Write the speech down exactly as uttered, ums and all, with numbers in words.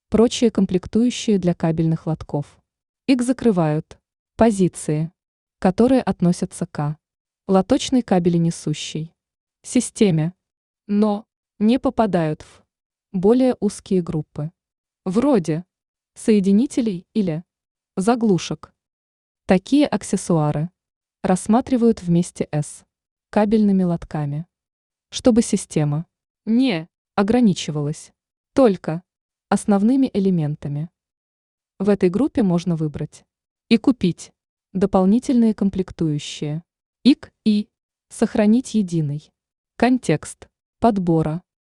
Прочие комплектующие для кабельных лотков. Их закрывают позиции, которые относятся к лоточной кабеленесущей системе, но не попадают в более узкие группы, вроде соединителей или заглушек. Такие аксессуары рассматривают вместе с кабельными лотками, чтобы система не ограничивалась только основными элементами. В этой группе можно выбрать и купить дополнительные комплектующие ИК и сохранить единый контекст подбора.